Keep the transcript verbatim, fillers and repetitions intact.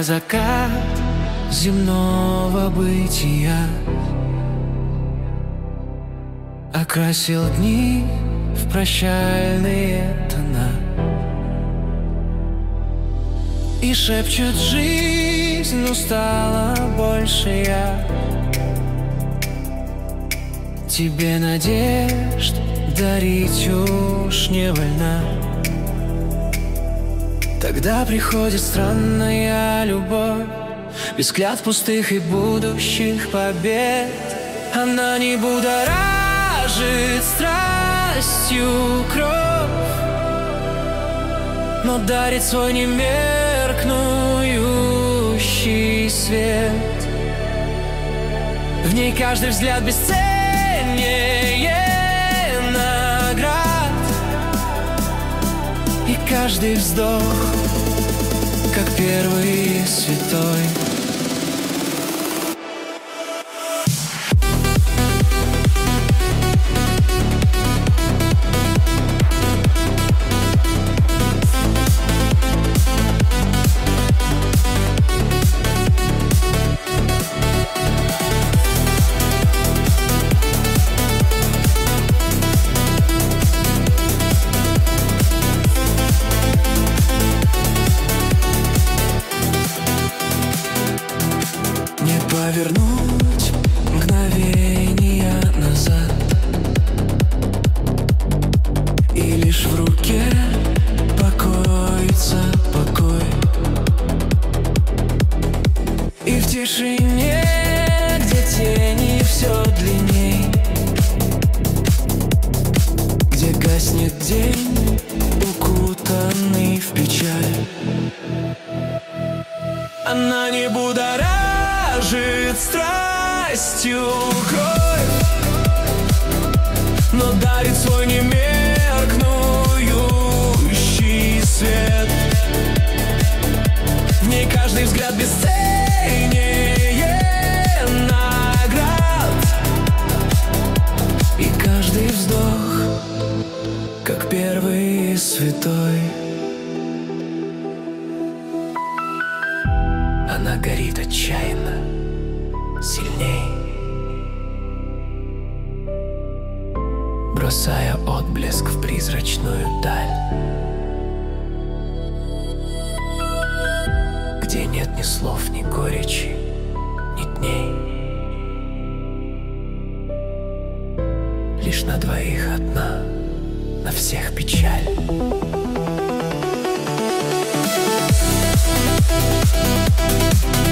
закат земного бытия окрасил дни в прощальные тона и шепчет: жизнь устала больше я. Тебе надежд дарить уж не вольна. Тогда приходит странная любовь, без клятв пустых и будущих побед. Она не будоражит страстью кровь, но дарит свой немеркнущий свет. В ней каждый взгляд бесценнее наград, и каждый вздох как первый святой. Повернуть мгновение назад, и лишь в руке покоится покой. И в тишине, где тени все длинней, где гаснет день, укутанный в печаль, она не будоражит страстью кровь, но дарит свой немеркнущий свет. В ней каждый взгляд бесценнее наград, и каждый вздох как первый святой. Она горит отчаянно, сильней, бросая отблеск в призрачную даль, где нет ни слов, ни горечи, ни дней. Лишь на двоих одна, на всех печаль. We'll be right back.